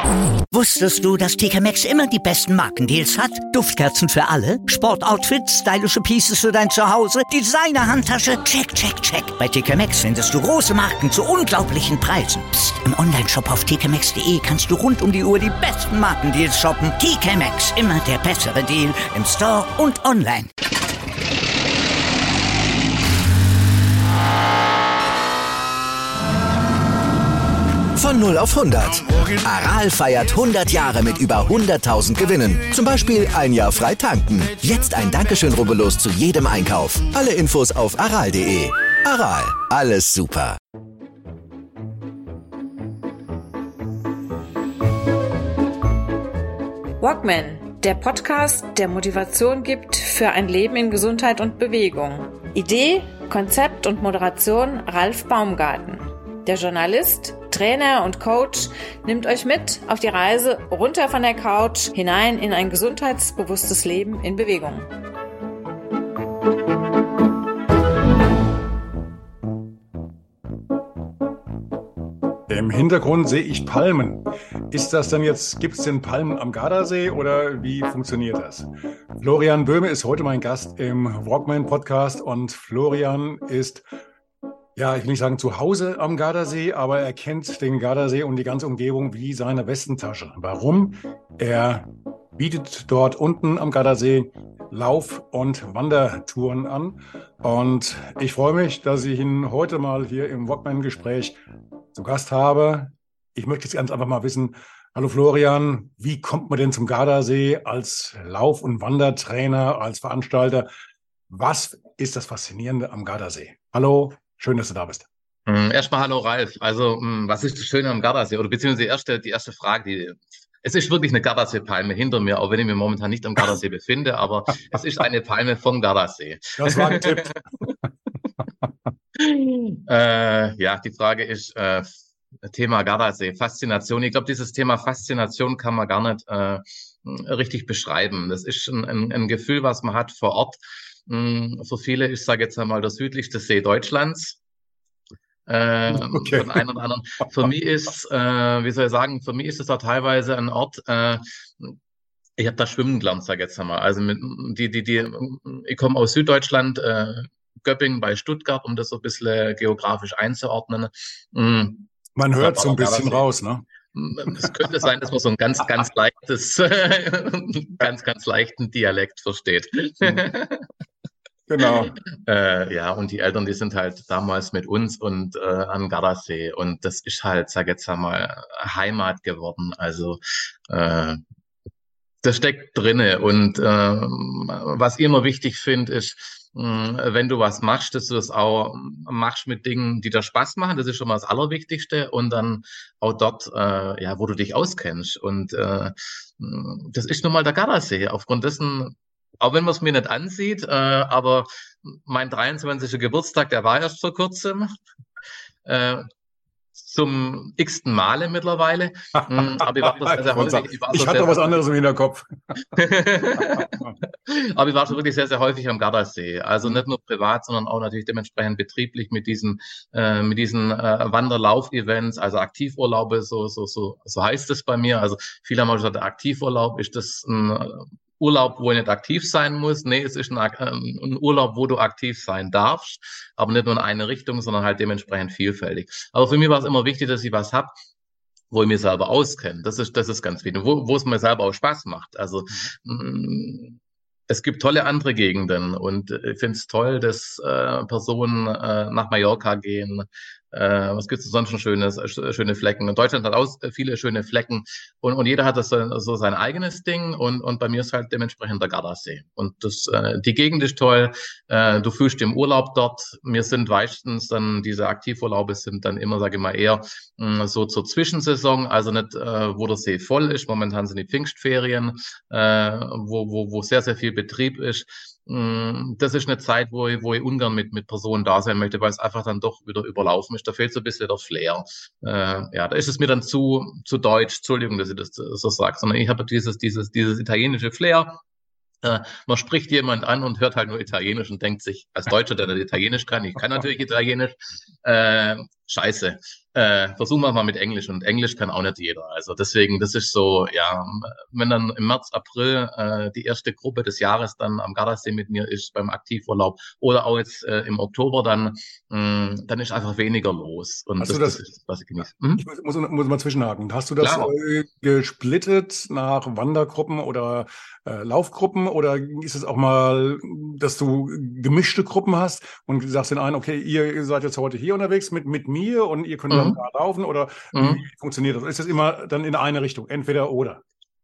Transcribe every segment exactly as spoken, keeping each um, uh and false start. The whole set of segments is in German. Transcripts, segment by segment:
Wusstest du, dass T K Maxx immer die besten Markendeals hat? Duftkerzen für alle, Sportoutfits, stylische Pieces für dein Zuhause, Designer-Handtasche, check, check, check. Bei T K Maxx findest du große Marken zu unglaublichen Preisen. Psst. Im Onlineshop auf t k maxx punkt d e kannst du rund um die Uhr die besten Markendeals shoppen. T K Maxx, immer der bessere Deal im Store und online. Von null auf hundert. Aral feiert hundert Jahre mit über hunderttausend Gewinnen. Zum Beispiel ein Jahr frei tanken. Jetzt ein Dankeschön, rubbellos zu jedem Einkauf. Alle Infos auf aral punkt de. Aral, alles super. Walkman, der Podcast, der Motivation gibt für ein Leben in Gesundheit und Bewegung. Idee, Konzept und Moderation Ralf Baumgarten. Der Journalist, Trainer und Coach nimmt euch mit auf die Reise runter von der Couch hinein in ein gesundheitsbewusstes Leben in Bewegung. Im Hintergrund sehe ich Palmen. Ist das denn jetzt, gibt es denn Palmen am Gardasee oder wie funktioniert das? Florian Böhme ist heute mein Gast im Walkman-Podcast und Florian ist, ja, ich will nicht sagen zu Hause am Gardasee, aber er kennt den Gardasee und die ganze Umgebung wie seine Westentasche. Warum? Er bietet dort unten am Gardasee Lauf- und Wandertouren an. Und ich freue mich, dass ich ihn heute mal hier im Walkman-Gespräch zu Gast habe. Ich möchte jetzt ganz einfach mal wissen, hallo Florian, wie kommt man denn zum Gardasee als Lauf- und Wandertrainer, als Veranstalter? Was ist das Faszinierende am Gardasee? Hallo. Schön, dass du da bist. Erstmal hallo Ralf. Also, was ist das Schöne am Gardasee? Oder beziehungsweise die erste, die erste Frage, die, es ist wirklich eine Gardasee-Palme hinter mir, auch wenn ich mich momentan nicht am Gardasee befinde, aber es ist eine Palme vom Gardasee. Das war ein Tipp. äh, ja, die Frage ist, äh, Thema Gardasee, Faszination. Ich glaube, dieses Thema Faszination kann man gar nicht äh, richtig beschreiben. Das ist ein, ein, ein Gefühl, was man hat vor Ort. Für viele, ich sage jetzt einmal, der südlichste See Deutschlands. Äh, okay. Von einem oder anderen. Für mich ist, äh, wie soll ich sagen, für mich ist es da teilweise ein Ort, äh, ich habe da schwimmen gelernt, sage ich jetzt einmal. Also mit, die, die, die, ich komme aus Süddeutschland, äh, Göppingen bei Stuttgart, um das so ein bisschen geografisch einzuordnen. Man hört so ein bisschen raus, ne? Es könnte sein, dass man so ein ganz, ganz leichtes, ganz, ganz leichten Dialekt versteht. Genau. Äh, ja, und die Eltern, die sind halt damals mit uns und äh, am Gardasee. Und das ist halt, sag jetzt einmal, Heimat geworden. Also äh, das steckt drinne. Und äh, was ich immer wichtig finde, ist, mh, wenn du was machst, dass du das auch machst mit Dingen, die dir Spaß machen. Das ist schon mal das Allerwichtigste. Und dann auch dort, äh, ja, wo du dich auskennst. Und äh, das ist nun mal der Gardasee. Aufgrund dessen, auch wenn man es mir nicht ansieht, äh, aber mein dreiundzwanzigster Geburtstag, der war erst vor kurzem, äh, zum x-ten Male mittlerweile. Aber ich war das sehr, sehr häufig. Ich, war ich so hatte sehr, was anderes im Hinterkopf. Aber ich war schon wirklich sehr, sehr häufig am Gardasee. Also nicht nur privat, sondern auch natürlich dementsprechend betrieblich mit diesen, äh, mit diesen äh, Wanderlauf-Events, also Aktivurlaube, so, so, so, so heißt es bei mir. Also viele haben auch gesagt, Aktivurlaub, ist das ein Urlaub, wo ich nicht aktiv sein muss? Nee, es ist ein, ein Urlaub, wo du aktiv sein darfst, aber nicht nur in eine Richtung, sondern halt dementsprechend vielfältig. Aber für mich war es immer wichtig, dass ich was hab, wo ich mich selber auskenne. Das ist, das ist ganz wichtig, wo, wo es mir selber auch Spaß macht. Also, mhm. Es gibt tolle andere Gegenden und ich finde es toll, dass äh, Personen äh, nach Mallorca gehen. Äh, was gibt es sonst schon schönes, äh, schöne Flecken? Und Deutschland hat auch viele schöne Flecken und, und jeder hat das so, so sein eigenes Ding und, und bei mir ist halt dementsprechend der Gardasee. Und das, äh, die Gegend ist toll, äh, du fühlst im Urlaub dort. Wir sind meistens dann, diese Aktivurlaube sind dann immer, sage ich mal, eher mh, so zur Zwischensaison, also nicht, äh, wo der See voll ist. Momentan sind die Pfingstferien, äh, wo, wo, wo sehr, sehr viel Betrieb ist. Das ist eine Zeit, wo ich, wo ich ungern mit, mit Personen da sein möchte, weil es einfach dann doch wieder überlaufen ist. Da fehlt so ein bisschen der Flair. Äh, ja, da ist es mir dann zu, zu deutsch. Entschuldigung, dass ich das so sage, sondern ich habe dieses, dieses, dieses italienische Flair. Äh, man spricht jemand an und hört halt nur Italienisch und denkt sich, als Deutscher, der nicht Italienisch kann, ich kann natürlich Italienisch, äh, scheiße. Äh, versuchen wir mal mit Englisch und Englisch kann auch nicht jeder. Also deswegen, das ist so, ja, wenn dann im März, April äh, die erste Gruppe des Jahres dann am Gardasee mit mir ist beim Aktivurlaub oder auch jetzt äh, im Oktober dann, mh, dann ist einfach weniger los und Hast das, du das, das ist, was ich genieße. Mhm. ich muss, muss, muss mal zwischenhaken. Hast du das Klar. äh, gesplittet nach Wandergruppen oder äh, Laufgruppen oder ist es auch mal, dass du gemischte Gruppen hast und sagst den einen, okay, ihr seid jetzt heute hier unterwegs mit, mit mir und ihr könnt dann Mhm. da laufen oder wie, Mhm. wie funktioniert das? Ist das immer dann in eine Richtung, entweder oder?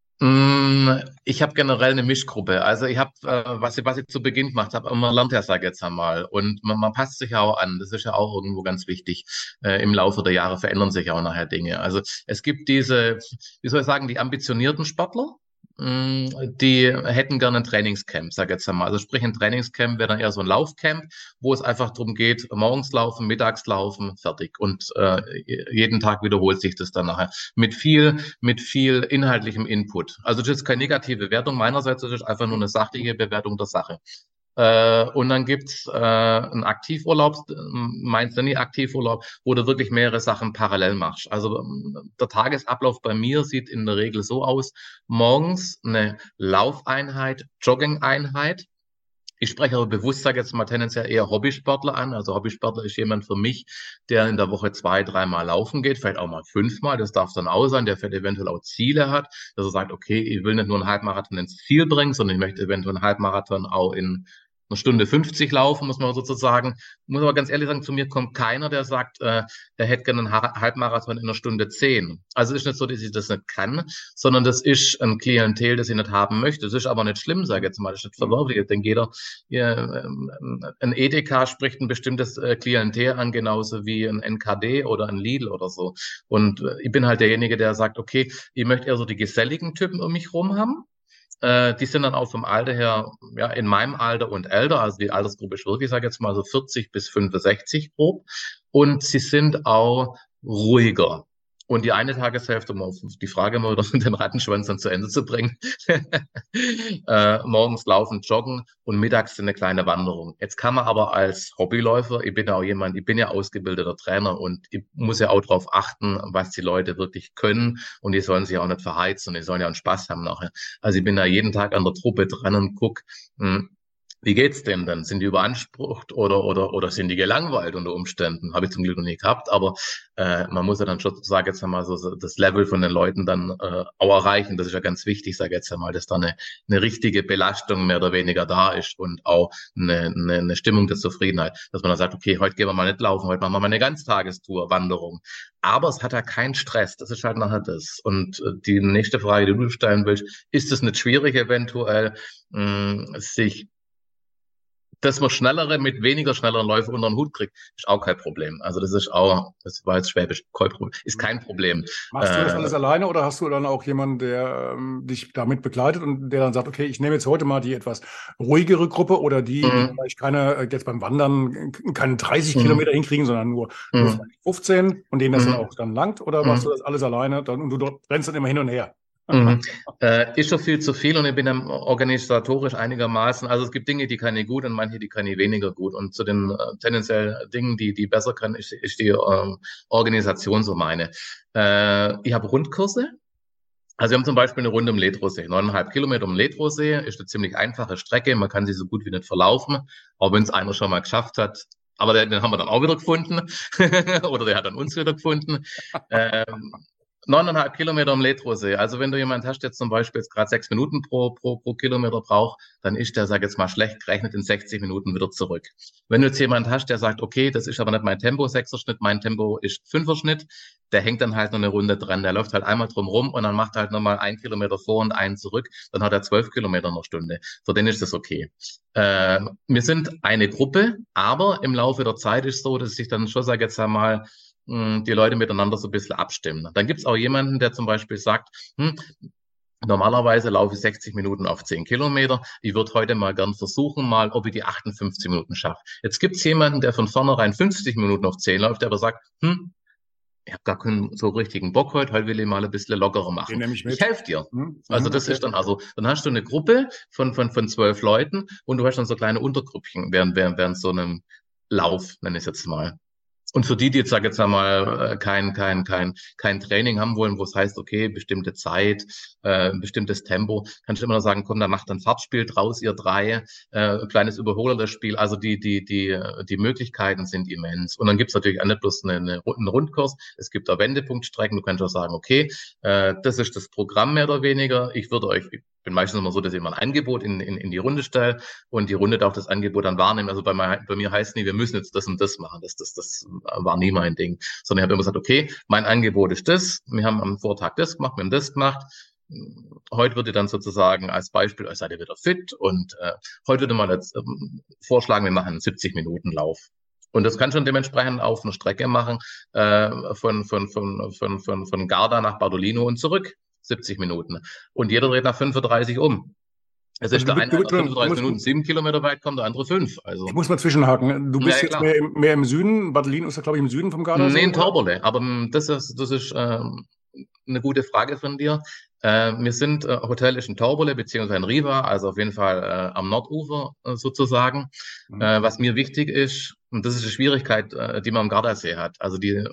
Mm, Ich habe generell eine Mischgruppe. Also ich habe, äh, was ich, was ich zu Beginn gemacht habe, man lernt ja, sag ich jetzt einmal, und man, man passt sich ja auch an. Das ist ja auch irgendwo ganz wichtig. Äh, im Laufe der Jahre verändern sich ja auch nachher Dinge. Also es gibt diese, wie soll ich sagen, die ambitionierten Sportler. mm, Die hätten gerne ein Trainingscamp, sag ich jetzt einmal. Also sprich, ein Trainingscamp wäre dann eher so ein Laufcamp, wo es einfach darum geht, morgens laufen, mittags laufen, fertig. Und äh, jeden Tag wiederholt sich das dann nachher mit viel, mit viel inhaltlichem Input. Also das ist keine negative Wertung meinerseits, das ist einfach nur eine sachliche Bewertung der Sache. Äh, und dann gibt's äh, einen Aktivurlaub, meinst du nie Aktivurlaub, wo du wirklich mehrere Sachen parallel machst. Also ähm, der Tagesablauf bei mir sieht in der Regel so aus: morgens eine Laufeinheit, Jogging-Einheit. Ich spreche aber bewusst, sage jetzt mal tendenziell eher Hobbysportler an. Also Hobbysportler ist jemand für mich, der in der Woche zwei, dreimal laufen geht, vielleicht auch mal fünfmal. Das darf dann auch sein, der vielleicht eventuell auch Ziele hat, dass er sagt, okay, ich will nicht nur einen Halbmarathon ins Ziel bringen, sondern ich möchte eventuell einen Halbmarathon auch in eine Stunde fünfzig laufen, muss man sozusagen. Muss aber ganz ehrlich sagen, zu mir kommt keiner, der sagt, äh, er hätte gerne einen Ha- Halbmarathon in einer Stunde zehn. Also es ist nicht so, dass ich das nicht kann, sondern das ist ein Klientel, das ich nicht haben möchte. Das ist aber nicht schlimm, sage ich jetzt mal. Das ist nicht verwerflich. Ich denke, jeder, ja, ähm, ein Edeka spricht ein bestimmtes äh, Klientel an, genauso wie ein N K D oder ein Lidl oder so. Und äh, ich bin halt derjenige, der sagt, okay, ich möchte eher so die geselligen Typen um mich rum haben. Äh, die sind dann auch vom Alter her, ja, in meinem Alter und älter, also die Altersgruppe ist wirklich, ich sage jetzt mal so vierzig bis fünfundsechzig grob. Und sie sind auch ruhiger. Und die eine Tageshälfte, um auf die Frage mal wieder den Rattenschwanz dann zu Ende zu bringen, äh, morgens laufen, joggen und mittags eine kleine Wanderung. Jetzt kann man aber als Hobbyläufer, ich bin ja auch jemand, ich bin ja ausgebildeter Trainer und ich muss ja auch darauf achten, was die Leute wirklich können und die sollen sich auch nicht verheizen und die sollen ja einen Spaß haben nachher. Also ich bin da jeden Tag an der Truppe dran und guck, mh, wie geht's denn dann? Sind die überansprucht oder, oder, oder sind die gelangweilt unter Umständen? Habe ich zum Glück noch nie gehabt, aber äh, man muss ja dann schon, sage jetzt einmal, so, so das Level von den Leuten dann äh, auch erreichen. Das ist ja ganz wichtig, sage jetzt einmal, dass da eine, eine richtige Belastung mehr oder weniger da ist und auch eine, eine, eine Stimmung der Zufriedenheit. Dass man dann sagt, okay, heute gehen wir mal nicht laufen, heute machen wir mal eine Ganztagestour, Wanderung. Aber es hat ja keinen Stress, das ist halt nachher das. Und äh, die nächste Frage, die du stellen willst, ist es nicht schwierig eventuell, mh, sich dass man schnellere mit weniger schnelleren Läufen unter den Hut kriegt, ist auch kein Problem. Also das ist auch, das war jetzt Schwäbisch, kein Problem, ist kein Problem. Machst du das Äh, alles alleine oder hast du dann auch jemanden, der ähm, dich damit begleitet und der dann sagt, okay, ich nehme jetzt heute mal die etwas ruhigere Gruppe oder die, die mhm, vielleicht keine, äh, jetzt beim Wandern äh, keine dreißig mhm, Kilometer hinkriegen, sondern nur, nur mhm, vielleicht fünfzehn und denen das dann mhm, auch dann langt oder machst du mhm. das alles alleine dann, und du dort rennst dann immer hin und her? Mhm. Äh, ist schon viel zu viel und ich bin dann organisatorisch einigermaßen, also es gibt Dinge, die kann ich gut und manche, die kann ich weniger gut. Und zu den äh, tendenziell Dingen, die die besser kann, ist, ist die ähm, Organisation so meine. Äh, ich habe Rundkurse. Also wir haben zum Beispiel eine Runde um Ledrosee, neuneinhalb Kilometer um Ledrosee, ist eine ziemlich einfache Strecke, man kann sie so gut wie nicht verlaufen, auch wenn es einer schon mal geschafft hat. Aber den, den haben wir dann auch wieder gefunden oder der hat dann uns wieder gefunden. Ähm, Neuneinhalb Kilometer um Ledrosee. Also wenn du jemanden hast, der zum Beispiel jetzt gerade sechs Minuten pro, pro, pro Kilometer braucht, dann ist der, sag jetzt mal, schlecht gerechnet in sechzig Minuten wieder zurück. Wenn du jetzt jemanden hast, der sagt, okay, das ist aber nicht mein Tempo, sechser Schnitt, mein Tempo ist fünfer Schnitt, der hängt dann halt noch eine Runde dran, der läuft halt einmal drum rum und dann macht er halt nochmal einen Kilometer vor und einen zurück, dann hat er zwölf Kilometer in der Stunde. Für den ist das okay. Äh, wir sind eine Gruppe, aber im Laufe der Zeit ist so, dass ich dann schon, sag jetzt einmal, die Leute miteinander so ein bisschen abstimmen. Dann gibt es auch jemanden, der zum Beispiel sagt, hm, normalerweise laufe ich sechzig Minuten auf zehn Kilometer. Ich würde heute mal gern versuchen, mal, ob ich die achtundfünfzig Minuten schaffe. Jetzt gibt es jemanden, der von vornherein fünfzig Minuten auf zehn läuft, der aber sagt, hm, ich habe gar keinen so richtigen Bock heute, heute will ich mal ein bisschen lockerer machen. Den nehme ich mit. Ich helfe dir. Hm? Also das Okay. ist dann, also dann hast du eine Gruppe von von von zwölf Leuten und du hast dann so kleine Untergrüppchen während während während so einem Lauf, nenne ich es jetzt mal. Und für die, die jetzt, sag jetzt einmal, kein, kein, kein, kein Training haben wollen, wo es heißt, okay, bestimmte Zeit, äh, bestimmtes Tempo, kannst du immer noch sagen, komm, dann macht ein Fahrtspiel draus, ihr drei, äh, kleines überholendes Spiel. Also die, die, die, die Möglichkeiten sind immens. Und dann gibt's natürlich auch nicht bloß eine, eine, einen Rundkurs, es gibt auch Wendepunktstrecken. Du kannst auch sagen, okay, äh, das ist das Programm mehr oder weniger. Ich würde euch, ich bin meistens immer so, dass ich immer ein Angebot in, in, in die Runde stelle und die Runde darf das Angebot dann wahrnehmen. Also bei, mein, bei mir heißt nie, wir müssen jetzt das und das machen. Das, das, das war nie mein Ding. Sondern ich habe immer gesagt, okay, mein Angebot ist das. Wir haben am Vortag das gemacht, wir haben das gemacht. Heute würde ich dann sozusagen als Beispiel, euch seid ihr wieder fit und äh, heute würde man jetzt ähm, vorschlagen, wir machen einen siebzig Minuten Lauf. Und das kann schon dementsprechend auf einer Strecke machen, äh, von, von, von, von, von, von Garda nach Bardolino und zurück. siebzig Minuten. Und jeder dreht nach fünfunddreißig um. Es ist der eine, der fünfunddreißig Minuten sieben Kilometer weit kommt, der andere fünf. Also. Ich muss mal zwischenhaken. Du bist Ja, ja, jetzt mehr im, mehr im Süden. Bardolino ist ja, glaube ich, im Süden vom Gardasee. Nee, in Torberle. Aber das ist, das ist ähm, eine gute Frage von dir. Äh, wir sind, äh, Hotel ist in Torberle, beziehungsweise in Riva, also auf jeden Fall äh, am Nordufer äh, sozusagen. Mhm. Äh, was mir wichtig ist, und das ist eine Schwierigkeit, äh, die man am Gardasee hat. Also die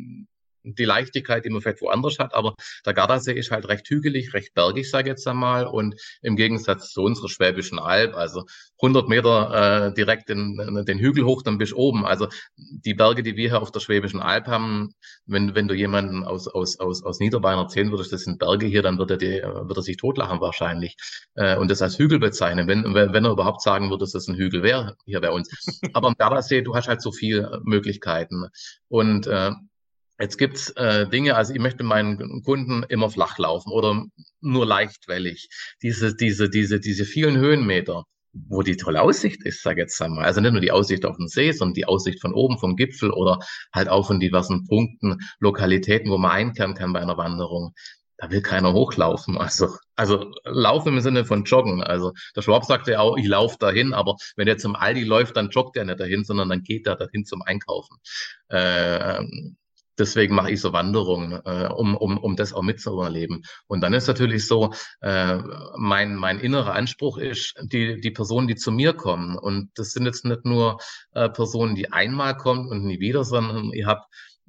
die Leichtigkeit, die man vielleicht woanders hat, aber der Gardasee ist halt recht hügelig, recht bergig, sage ich jetzt einmal, und im Gegensatz zu unserer Schwäbischen Alb, also hundert Meter äh, direkt den, den Hügel hoch, dann bist du oben. Also die Berge, die wir hier auf der Schwäbischen Alb haben, wenn wenn du jemanden aus aus aus aus Niederbayern erzählen würdest, das sind Berge hier, dann wird er die, wird er sich totlachen wahrscheinlich äh, und das als Hügel bezeichnen, wenn wenn er überhaupt sagen würde, dass das ein Hügel wäre hier bei uns. Aber am Gardasee, du hast halt so viele Möglichkeiten und äh, Jetzt gibt's äh, Dinge, also ich möchte meinen Kunden immer flach laufen oder nur leichtwellig. Diese, diese, diese, diese vielen Höhenmeter, wo die tolle Aussicht ist, sag ich jetzt einmal. Also nicht nur die Aussicht auf den See, sondern die Aussicht von oben vom Gipfel oder halt auch von diversen Punkten, Lokalitäten, wo man einkehren kann bei einer Wanderung. Da will keiner hochlaufen. Also, also laufen im Sinne von joggen. Also der Schwab sagte ja auch, ich laufe dahin, aber wenn er zum Aldi läuft, dann joggt er nicht dahin, sondern dann geht er dahin zum Einkaufen. Äh, Deswegen mache ich so Wanderungen, äh, um, um, um das auch mitzuerleben. Und dann ist natürlich so, äh, mein, mein innerer Anspruch ist, die, die Personen, die zu mir kommen. Und das sind jetzt nicht nur äh, Personen, die einmal kommen und nie wieder, sondern ich habe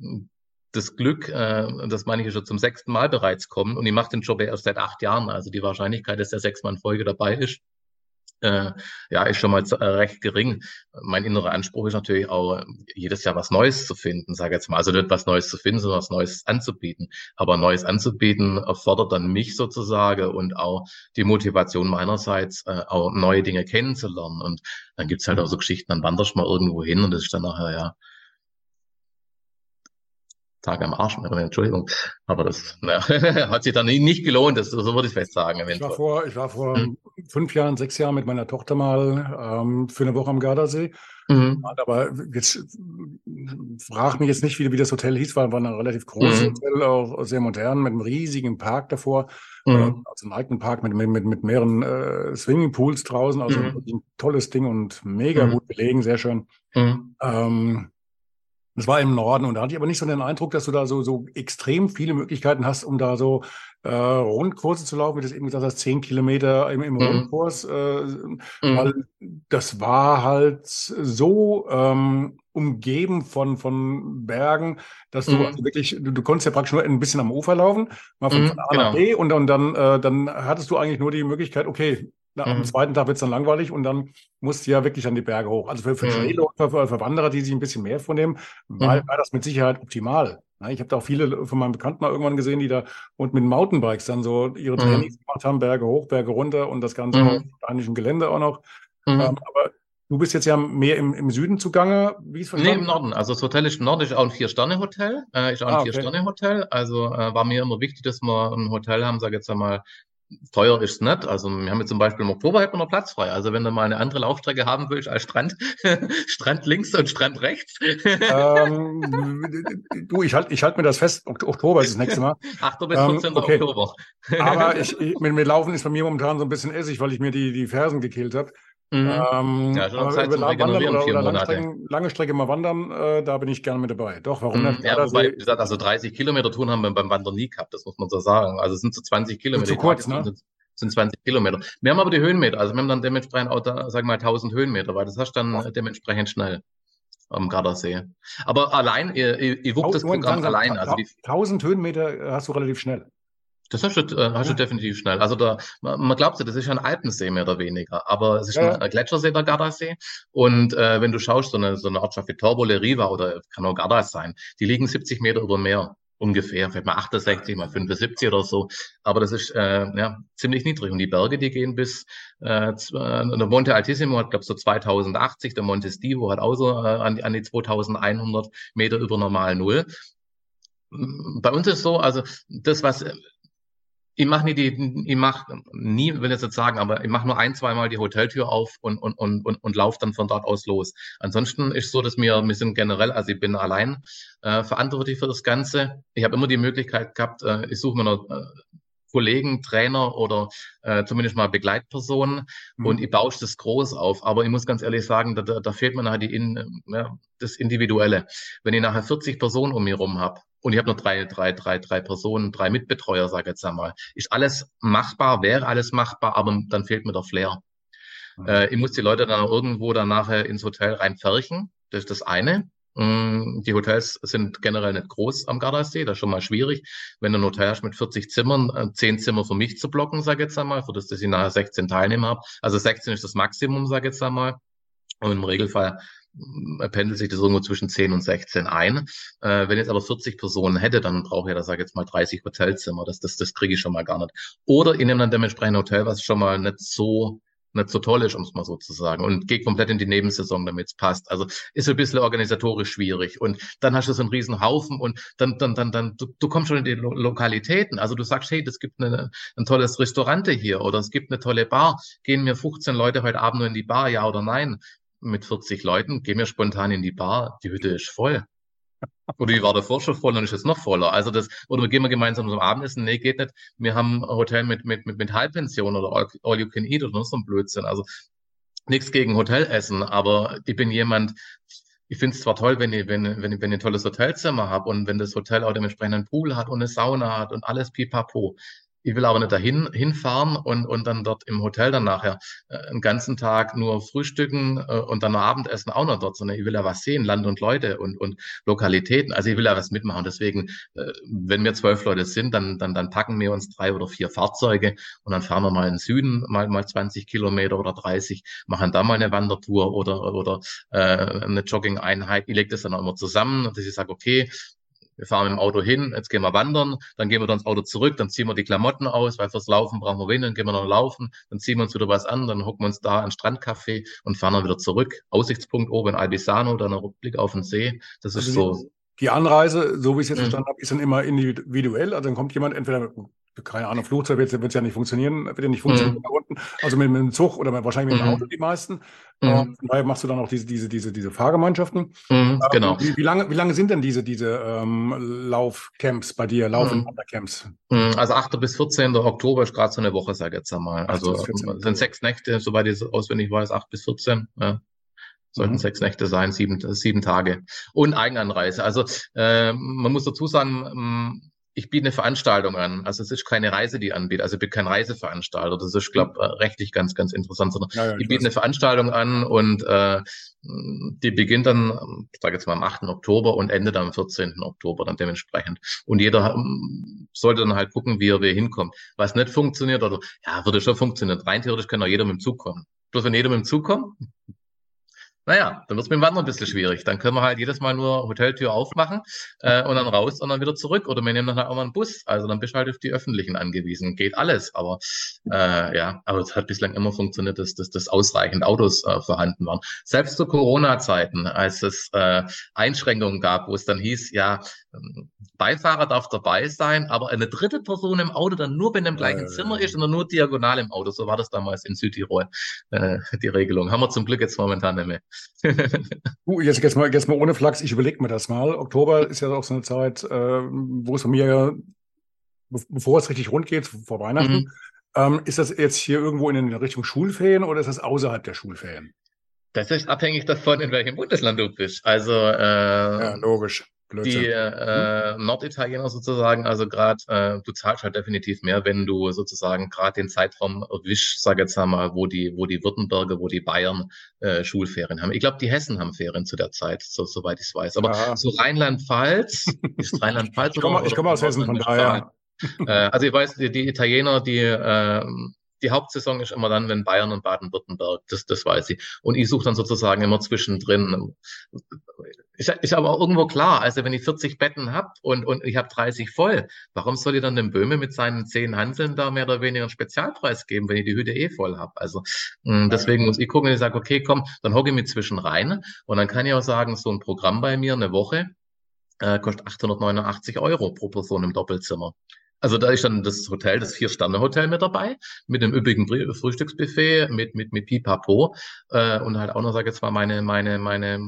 das Glück, äh, dass manche schon zum sechsten Mal bereits kommen. Und ich mache den Job erst seit acht Jahren. Also die Wahrscheinlichkeit, dass der sechsmal in Folge dabei ist, Äh, ja, ist schon mal äh, recht gering. Mein innerer Anspruch ist natürlich auch, jedes Jahr was Neues zu finden, sage ich jetzt mal. Also nicht was Neues zu finden, sondern was Neues anzubieten. Aber Neues anzubieten erfordert dann mich sozusagen und auch die Motivation meinerseits, äh, auch neue Dinge kennenzulernen. Und dann gibt's halt auch so Geschichten, dann wanderst du mal irgendwo hin und das ist dann nachher, ja, Tag am Arsch, Entschuldigung, aber das na, hat sich dann nicht gelohnt, das, so würde ich fest sagen. Ich war vor, ich war vor hm. fünf Jahren, sechs Jahren mit meiner Tochter mal ähm, für eine Woche am Gardasee. Mhm. Aber jetzt frag mich jetzt nicht, wie, wie das Hotel hieß, weil war ein relativ großes mhm. Hotel, auch sehr modern, mit einem riesigen Park davor, mhm. also einen alten Park mit, mit, mit mehreren äh, Swimmingpools draußen, also mhm. ein tolles Ding und mega mhm. gut belegen, sehr schön. Mhm. Ähm, Das war im Norden und da hatte ich aber nicht so den Eindruck, dass du da so, so extrem viele Möglichkeiten hast, um da so äh, Rundkurse zu laufen, wie du das eben gesagt hast, zehn Kilometer im, im mhm. Rundkurs, äh, mhm. weil das war halt so ähm, umgeben von, von Bergen, dass du mhm. also wirklich, du, du konntest ja praktisch nur ein bisschen am Ufer laufen, mal von, mhm, von A genau. nach B und, und dann, äh, dann hattest du eigentlich nur die Möglichkeit, okay, Na, mhm. am zweiten Tag wird es dann langweilig und dann musst du ja wirklich an die Berge hoch. Also für, für mhm. Schneeläufer, für, für Wanderer, die sich ein bisschen mehr vornehmen, war, mhm. war das mit Sicherheit optimal. Ja, ich habe da auch viele von meinen Bekannten mal irgendwann gesehen, die da und mit Mountainbikes dann so ihre Trainings mhm. gemacht haben, Berge hoch, Berge runter und das Ganze mhm. auf spanischem Gelände auch noch. Mhm. Ähm, aber du bist jetzt ja mehr im, im Süden zugange, wie es verstanden? Nee, im Norden. Also das Hotel ist im Norden, ist auch ein Vier-Sterne-Hotel. Äh, ist auch ein ah, okay. Vier-Sterne-Hotel. Also äh, war mir immer wichtig, dass wir ein Hotel haben, sage jetzt einmal, teuer ist es nicht. Also wir haben jetzt zum Beispiel im Oktober hätten wir noch Platz frei. Also wenn du mal eine andere Laufstrecke haben willst als Strand, Strand links und Strand rechts. ähm, du, ich halte ich halt mir das fest. Oktober ist das nächste Mal. achter bis vierzehnten Ähm, okay. Oktober. Aber ich, ich, mit mir Laufen ist bei mir momentan so ein bisschen Essig, weil ich mir die, die Fersen gekillt habe. Mhm. Ähm, ja, schon Zeit zum Regenerieren, oder, oder lange, lange Strecke mal wandern, äh, da bin ich gerne mit dabei. Doch, warum mhm. nicht? Ja, wobei, wie gesagt, also dreißig Kilometer tun haben wir beim Wandern nie gehabt, das muss man so sagen. Also es sind so zwanzig Kilometer. Zu kurz, ne? Sind, sind zwanzig Kilometer. Wir haben aber die Höhenmeter, also wir haben dann dementsprechend auch, da, sagen wir mal, tausend Höhenmeter, weil das hast du dann oh. dementsprechend schnell. am Gardasee. Aber allein, ich, ich wupp das Programm allein. Also die tausend Höhenmeter hast du relativ schnell. Das hast du, äh, hast ja. du definitiv schnell. Also da, man glaubt ja, das ist ja ein Alpensee mehr oder weniger, aber es ist ja. ein Gletschersee, der Gardasee. Und äh, wenn du schaust, so eine, so eine Ortschaft wie Torbole Riva oder kann auch Gardas sein, die liegen siebzig Meter über Meer. Ungefähr, vielleicht mal achtundsechzig, mal fünfundsiebzig oder so. Aber das ist äh, ja ziemlich niedrig. Und die Berge, die gehen bis äh, der Monte Altissimo hat, glaube ich, so zweitausendachtzig, der Monte Stivo hat auch so äh, an, an die zweitausendeinhundert Meter über normal Null. Bei uns ist so, also das, was ich mache nie die, ich mache nie, will ich jetzt sagen, aber ich mache nur ein, zweimal die Hoteltür auf und und und und, und laufe dann von dort aus los. Ansonsten ist so, dass wir, wir sind generell, also ich bin allein äh, verantwortlich für das Ganze. Ich habe immer die Möglichkeit gehabt, äh, ich suche mir noch äh, Kollegen, Trainer oder äh, zumindest mal Begleitpersonen mhm. und ich bausche das groß auf. Aber ich muss ganz ehrlich sagen, da, da, da fehlt mir nachher die in, ja, das Individuelle. Wenn ich nachher vierzig Personen um mich rum habe und ich habe nur drei, drei, drei, drei Personen, drei Mitbetreuer, sage ich jetzt einmal, ist alles machbar, wäre alles machbar, aber dann fehlt mir der Flair. Mhm. Äh, ich muss die Leute dann irgendwo dann nachher ins Hotel reinpferchen. Das ist das eine. Die Hotels sind generell nicht groß am Gardasee, das ist schon mal schwierig. Wenn du ein Hotel hast mit vierzig Zimmern, zehn Zimmer für mich zu blocken, sage ich jetzt einmal, für das, dass ich nachher sechzehn Teilnehmer habe. Also sechzehn ist das Maximum, sage ich jetzt einmal. Und im Regelfall pendelt sich das irgendwo zwischen zehn und sechzehn ein. Äh, wenn ich jetzt aber vierzig Personen hätte, dann brauche ich da, sage ich jetzt mal, dreißig Hotelzimmer. Das, das, das kriege ich schon mal gar nicht. Oder ich nehme dann dementsprechend ein Hotel, was schon mal nicht so nicht so toll ist, um es mal so zu sagen, und geht komplett in die Nebensaison, damit es passt. Also ist ein bisschen organisatorisch schwierig. Und dann hast du so einen riesen Haufen und dann, dann, dann, dann, du, du kommst schon in die Lo- Lokalitäten. Also du sagst, hey, es gibt eine, ein tolles Restaurant hier oder es gibt eine tolle Bar. Gehen mir fünfzehn Leute heute Abend nur in die Bar, ja oder nein? Mit vierzig Leuten, gehen wir spontan in die Bar, die Hütte ist voll. Oder die war davor schon voll und ist jetzt noch voller. Also das, oder wir gehen wir gemeinsam zum Abendessen. Nee, geht nicht. Wir haben ein Hotel mit, mit, mit, mit Halbpension oder all, all you can eat oder noch so ein Blödsinn. Also nichts gegen Hotelessen, aber ich bin jemand, ich finde es zwar toll, wenn ich, wenn, wenn ich, wenn ich ein tolles Hotelzimmer habe und wenn das Hotel auch dementsprechend einen Pool hat und eine Sauna hat und alles pipapo. Ich will aber nicht dahin hinfahren und und dann dort im Hotel dann nachher äh, einen ganzen Tag nur frühstücken äh, und dann noch Abendessen auch noch dort, sondern ich will ja was sehen, Land und Leute und und Lokalitäten. Also ich will ja was mitmachen. Deswegen, äh, wenn wir zwölf Leute sind, dann dann dann packen wir uns drei oder vier Fahrzeuge und dann fahren wir mal in den Süden, mal mal zwanzig Kilometer oder dreißig, machen da mal eine Wandertour oder oder äh, eine Jogging-Einheit. Ich lege das dann auch immer zusammen, dass ich sage, okay, wir fahren mit dem Auto hin, jetzt gehen wir wandern, dann gehen wir dann ins Auto zurück, dann ziehen wir die Klamotten aus, weil fürs Laufen brauchen wir Windeln, dann gehen wir noch laufen, dann ziehen wir uns wieder was an, dann hocken wir uns da in Strandcafé und fahren dann wieder zurück. Aussichtspunkt oben in Albisano, dann ein Rückblick auf den See. Das ist Also so. Die Anreise, so wie ich es jetzt Mhm. verstanden habe, ist dann immer individuell. Also dann kommt jemand entweder mit, keine Ahnung, Flugzeug wird es ja nicht funktionieren, wird ja nicht funktionieren Mhm. da unten. Also mit, mit dem Zug oder mit, wahrscheinlich mit dem Mhm. Auto die meisten. Mhm. Ähm, von daher machst du dann auch diese, diese, diese, diese Fahrgemeinschaften. Mhm, genau. Wie, wie lange, wie lange sind denn diese, diese ähm, Laufcamps bei dir, Lauf- und Mhm. Wandercamps? Mhm, Also achter bis vierzehnten Oktober ist gerade so eine Woche, sag ich jetzt einmal. Also achter bis vierzehnten ähm, sind sechs Nächte, soweit ich es auswendig weiß, acht bis vierzehn. Ja. Sollten Mhm. sechs Nächte sein, sieben, sieben Tage. Und Eigenanreise. Also äh, man muss dazu sagen, ähm, ich biete eine Veranstaltung an. Also es ist keine Reise, die ich anbiete. Also ich bin kein Reiseveranstalter. Das ist, glaube ich, rechtlich ganz, ganz interessant. Sondern Ja, ja, ich ich biete weiß. eine Veranstaltung an und äh, die beginnt dann, ich sage jetzt mal am achten Oktober und endet am vierzehnten Oktober dann dementsprechend. Und jeder ähm, sollte dann halt gucken, wie er wie er hinkommt. Was nicht funktioniert, oder ja, würde schon funktionieren. Rein theoretisch kann auch jeder mit dem Zug kommen. Bloß wenn jeder mit dem Zug kommt, naja, dann wird es mit dem Wandern ein bisschen schwierig. Dann können wir halt jedes Mal nur Hoteltür aufmachen äh, und dann raus und dann wieder zurück. Oder wir nehmen dann halt auch mal einen Bus. Also dann bist du halt auf die Öffentlichen angewiesen. Geht alles. Aber äh, ja, aber es hat bislang immer funktioniert, dass, dass, dass ausreichend Autos äh, vorhanden waren. Selbst zu Corona-Zeiten, als es äh, Einschränkungen gab, wo es dann hieß, ja, ähm, Beifahrer darf dabei sein, aber eine dritte Person im Auto dann nur, wenn er im gleichen Äh, Zimmer ist und nur diagonal im Auto. So war das damals in Südtirol, äh, die Regelung. Haben wir zum Glück jetzt momentan nicht mehr. Du, jetzt, jetzt, mal, jetzt mal ohne Flachs, ich überlege mir das mal. Oktober ist ja auch so eine Zeit, äh, wo es bei mir, be- bevor es richtig rund geht, vor Weihnachten, Mhm. ähm, ist das jetzt hier irgendwo in Richtung Schulferien oder ist das außerhalb der Schulferien? Das ist abhängig davon, in welchem Bundesland du bist. Also, äh, Ja, logisch. Blödsinn. Die äh, Norditaliener sozusagen, also gerade, äh, du zahlst halt definitiv mehr, wenn du sozusagen gerade den Zeitraum erwischst, sag jetzt einmal, wo die, wo die Württemberger, wo die Bayern äh, Schulferien haben. Ich glaube, die Hessen haben Ferien zu der Zeit, so, soweit ich es weiß. Aber Ja. so Rheinland-Pfalz, ist Rheinland-Pfalz Ich komme oder, ich komm oder aus Hessen, von daher. äh, also ich weiß, die, die Italiener, die äh, die Hauptsaison ist immer dann, wenn Bayern und Baden-Württemberg, das, das weiß ich. Und ich suche dann sozusagen immer zwischendrin. Ist, ist aber auch irgendwo klar, also wenn ich vierzig Betten habe und, und ich habe dreißig voll, warum soll ich dann dem Böhme mit seinen zehn Hanseln da mehr oder weniger einen Spezialpreis geben, wenn ich die Hütte eh voll habe? Also mh, deswegen muss ich gucken, wenn ich sage, okay, komm, dann hocke ich mich zwischen rein und dann kann ich auch sagen, so ein Programm bei mir, eine Woche, äh, kostet achthundertneunundachtzig Euro pro Person im Doppelzimmer. Also da ist dann das Hotel, das Vier-Sterne-Hotel mit dabei, mit einem üppigen Frühstücksbuffet, mit, mit, mit Pipapo, äh, und halt auch noch, sage ich jetzt mal, meine, meine, meine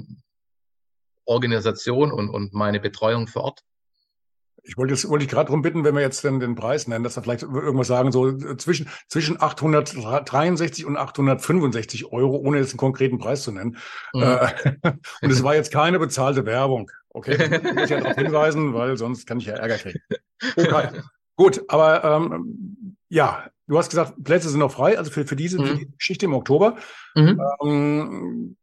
Organisation und, und meine Betreuung vor Ort. Ich wollte jetzt, wollte ich gerade darum bitten, wenn wir jetzt den, den Preis nennen, dass wir vielleicht irgendwas sagen, so zwischen, zwischen achthundertdreiundsechzig und achthundertfünfundsechzig Euro, ohne jetzt einen konkreten Preis zu nennen. Mhm. Äh, und es war jetzt keine bezahlte Werbung. Okay, das muss ich ja darauf hinweisen, weil sonst kann ich ja Ärger kriegen. Okay, gut, aber ähm, ja, du hast gesagt, Plätze sind noch frei, also für, für, diese, mhm. für die Geschichte im Oktober. Mhm. Ähm,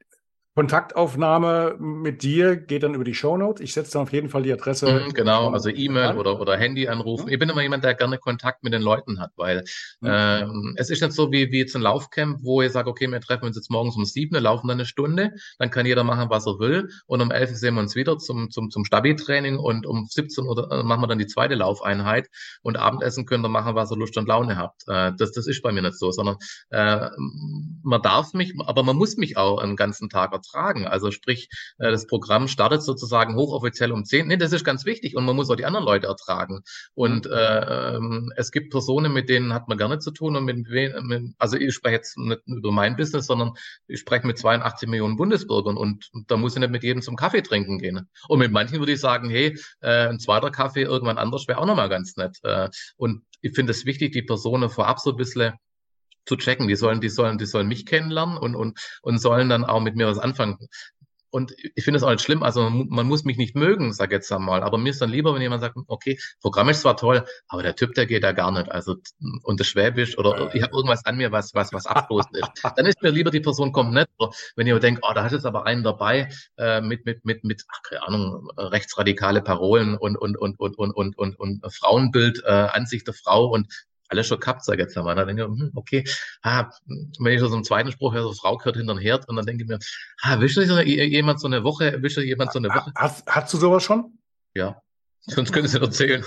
Kontaktaufnahme mit dir geht dann über die Shownotes. Ich setze dann auf jeden Fall die Adresse. Mhm, genau, also E-Mail oder, oder Handy anrufen. Ich bin immer jemand, der gerne Kontakt mit den Leuten hat, weil mhm. ähm, es ist nicht so wie, wie jetzt ein Laufcamp, wo ich sage, okay, wir treffen uns jetzt morgens um sieben, wir laufen dann eine Stunde, dann kann jeder machen, was er will und um elf sehen wir uns wieder zum, zum, zum Stabi-Training und um siebzehn Uhr äh, machen wir dann die zweite Laufeinheit und Abendessen könnt ihr machen, was ihr Lust und Laune habt. Äh, das, das ist bei mir nicht so, sondern äh, man darf mich, aber man muss mich auch einen ganzen Tag tragen. Also sprich, das Programm startet sozusagen hochoffiziell um zehn. Nee, das ist ganz wichtig und man muss auch die anderen Leute ertragen. Und mhm. äh, es gibt Personen, mit denen hat man gerne zu tun und mit, mit also ich spreche jetzt nicht über mein Business, sondern ich spreche mit zweiundachtzig Millionen Bundesbürgern und da muss ich nicht mit jedem zum Kaffee trinken gehen. Und mit manchen würde ich sagen, hey, äh, ein zweiter Kaffee irgendwann anders wäre auch nochmal ganz nett. Äh, und ich finde es wichtig, die Personen vorab so ein bisschen zu checken. Die sollen, die sollen, die sollen mich kennenlernen und, und, und sollen dann auch mit mir was anfangen. Und ich finde es auch nicht schlimm, also man muss mich nicht mögen, sag jetzt einmal, aber mir ist dann lieber, wenn jemand sagt, okay, Programm ist zwar toll, aber der Typ, der geht da gar nicht, also und das Schwäbisch oder ich habe irgendwas an mir, was was was abstoßend ist. Dann ist mir lieber, die Person kommt nicht. Oder wenn ihr denkt, oh, da hat jetzt aber einen dabei äh, mit mit mit mit ach, keine Ahnung, rechtsradikale Parolen und und und und und und und, und Frauenbild, äh, Ansicht der Frau und alles schon gehabt, sag ich jetzt einmal. Dann denke ich, hm, okay, ah, wenn ich so einen zweiten Spruch höre, so Frau gehört hinter den Herd und dann denke ich mir, ah, wischt so jemand so eine Woche, wischt jemand so eine Woche? Hast, hast du sowas schon? Ja, sonst könntest du erzählen.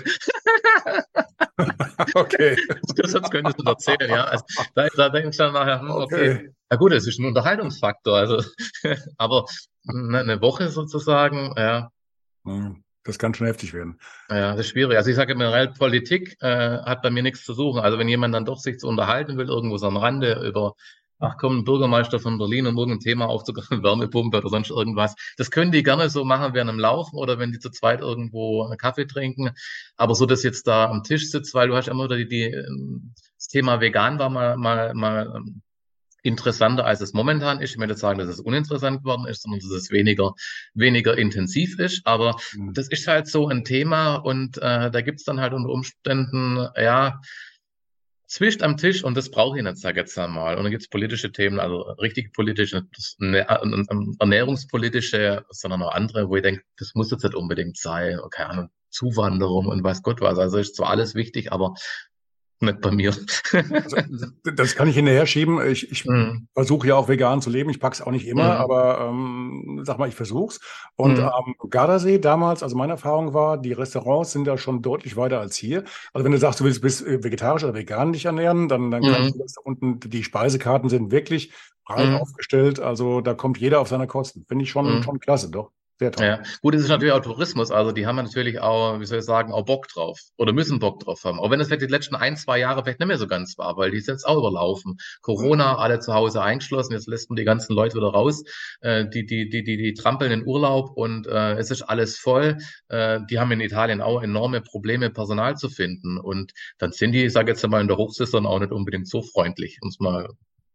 Okay. Sonst könntest du erzählen, ja. Also, da, da denke ich dann nachher, hm, okay. okay. Na gut, das ist ein Unterhaltungsfaktor, also, aber eine Woche sozusagen, ja. Hm. Das kann schon heftig werden. Ja, das ist schwierig. Also ich sage generell, Politik äh, hat bei mir nichts zu suchen. Also wenn jemand dann doch sich zu unterhalten will, irgendwo so am Rande über, ach komm, ein Bürgermeister von Berlin, um irgendein Thema aufzugreifen, Wärmepumpe oder sonst irgendwas. Das können die gerne so machen während dem Laufen oder wenn die zu zweit irgendwo einen Kaffee trinken. Aber so, dass jetzt da am Tisch sitzt, weil du hast immer die, die das Thema vegan war mal, mal, mal interessanter, als es momentan ist. Ich möchte nicht sagen, dass es uninteressant geworden ist, sondern dass es weniger, weniger intensiv ist. Aber mhm. das ist halt so ein Thema und äh, da gibt's dann halt unter Umständen, ja, zwischt am Tisch und das brauche ich nicht, sag jetzt einmal. Und dann gibt's politische Themen, also richtig politische, ernährungspolitische, sondern auch andere, wo ich denke, das muss jetzt nicht unbedingt sein. Keine Ahnung, Zuwanderung und weiß Gott was. Also ist zwar alles wichtig, aber nicht bei mir. Also, das kann ich hinterher schieben. Ich, ich mm. versuche ja auch vegan zu leben. Ich pack's auch nicht immer, mm. aber ähm, sag mal, ich versuch's. Und mm. am Gardasee damals, also meine Erfahrung war, die Restaurants sind da schon deutlich weiter als hier. Also wenn du sagst, du willst bis vegetarisch oder vegan dich ernähren, dann, dann mm. kannst du das da unten, die Speisekarten sind wirklich breit mm. aufgestellt. Also da kommt jeder auf seine Kosten. Finde ich schon, mm. schon klasse, doch. Sehr toll. Ja, gut, es ist natürlich auch Tourismus, also die haben natürlich auch, wie soll ich sagen, auch Bock drauf oder müssen Bock drauf haben. Auch wenn es vielleicht die letzten ein, zwei Jahre vielleicht nicht mehr so ganz war, weil die sind jetzt auch überlaufen. Corona, alle zu Hause eingeschlossen, jetzt lässt man die ganzen Leute wieder raus, äh, die, die, die, die, die trampeln in Urlaub und äh, es ist alles voll. Äh, die haben in Italien auch enorme Probleme, Personal zu finden und dann sind die, ich sage jetzt mal in der Hochsaison auch nicht unbedingt so freundlich, um es mal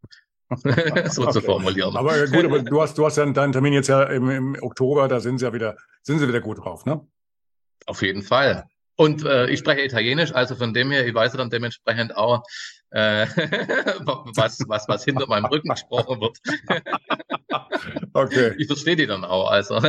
so okay. zu formulieren. Aber gut, aber du hast, du hast ja deinen Termin jetzt ja im, im Oktober, da sind sie ja wieder, sind sie wieder gut drauf, ne? Auf jeden Fall. Und äh, ich spreche Italienisch, also von dem her, ich weiß dann dementsprechend auch, äh, was, was, was hinter meinem Rücken gesprochen wird. Okay. Ich verstehe die dann auch, also.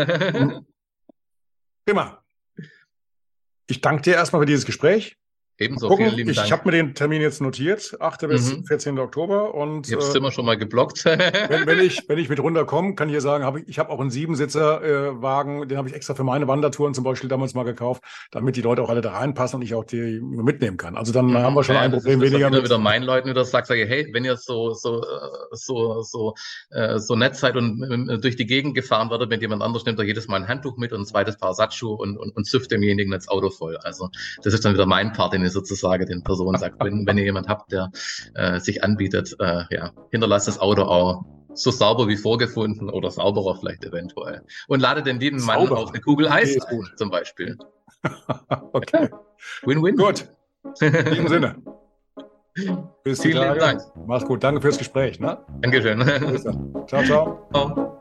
Prima. Ich danke dir erstmal für dieses Gespräch. Ebenso, Gucken, vielen lieben ich, Dank. Ich habe mir den Termin jetzt notiert, achter bis Mhm. vierzehnten Oktober. Und, Ich habe das äh, Zimmer schon mal geblockt. wenn, wenn, ich, wenn ich mit runterkomme, kann ich hier sagen, hab ich, ich habe auch einen Siebensitzer-Wagen, äh, den habe ich extra für meine Wandertouren zum Beispiel damals mal gekauft, damit die Leute auch alle da reinpassen und ich auch die mitnehmen kann. Also dann Mhm. haben wir schon Ja, ein das Problem ist, das weniger. immer Mit, wieder meinen Leuten wieder sagt, sage ich, hey, wenn ihr so so so so äh, so nett seid und äh, durch die Gegend gefahren werdet, mit jemand anders nimmt er jedes Mal ein Handtuch mit und ein zweites Paar Satzschuhe und und, und züfft demjenigen das Auto voll. Also das ist dann wieder mein Part, den ich sozusagen den Personen sagt, wenn wenn ihr jemand habt, der äh, sich anbietet, äh, ja, hinterlasst das Auto auch so sauber wie vorgefunden oder sauberer vielleicht eventuell. Und lade den lieben Mann Sauber. auf eine Kugel Eis Okay, ist ein, gut. zum Beispiel. Okay, Win-win. gut. In diesem Sinne. Bis die Vielen lieben Tage. Dank. Mach's gut. Danke fürs Gespräch. Ne? Dankeschön. Bis dann. Ciao, ciao. Ciao.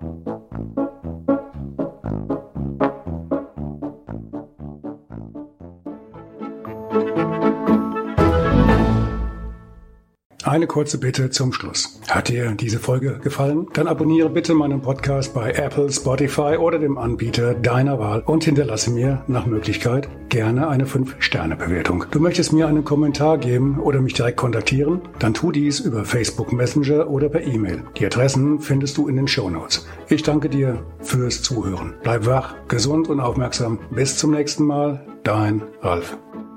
Eine kurze Bitte zum Schluss. Hat dir diese Folge gefallen? Dann abonniere bitte meinen Podcast bei Apple, Spotify oder dem Anbieter deiner Wahl und hinterlasse mir nach Möglichkeit gerne eine fünf Sterne Bewertung. Du möchtest mir einen Kommentar geben oder mich direkt kontaktieren? Dann tu dies über Facebook Messenger oder per E-Mail. Die Adressen findest du in den Shownotes. Ich danke dir fürs Zuhören. Bleib wach, gesund und aufmerksam. Bis zum nächsten Mal. Dein Ralf.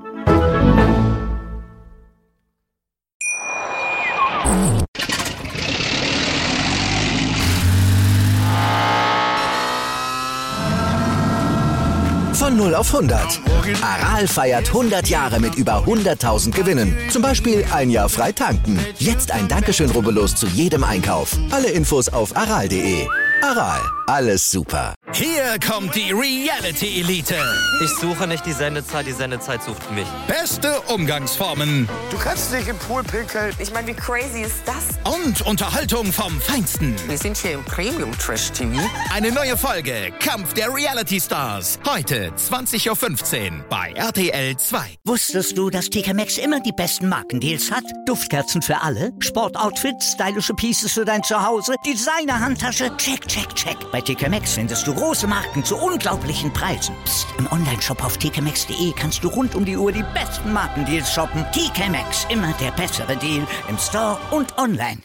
Von null auf hundert. Aral feiert hundert Jahre mit über hunderttausend Gewinnen. Zum Beispiel ein Jahr frei tanken. Jetzt ein Dankeschön, rubbellos zu jedem Einkauf. Alle Infos auf aral punkt de. Aral, alles super. Hier kommt die Reality-Elite. Ich suche nicht die Sendezeit, die Sendezeit sucht mich. Beste Umgangsformen. Du kannst nicht im Pool pinkeln. Ich meine, wie crazy ist das? Und Unterhaltung vom Feinsten. Wir sind hier im Premium-Trash-T V. Eine neue Folge Kampf der Reality-Stars. Heute zwanzig Uhr fünfzehn bei R T L zwei. Wusstest du, dass T K Maxx immer die besten Markendeals hat? Duftkerzen für alle, Sportoutfits, stylische Pieces für dein Zuhause, Designer-Handtasche, check, check, check. Bei T K Maxx findest du große Marken zu unglaublichen Preisen. Psst. Im Onlineshop auf t k maxx punkt de kannst du rund um die Uhr die besten Markendeals shoppen. T K Maxx, immer der bessere Deal im Store und online.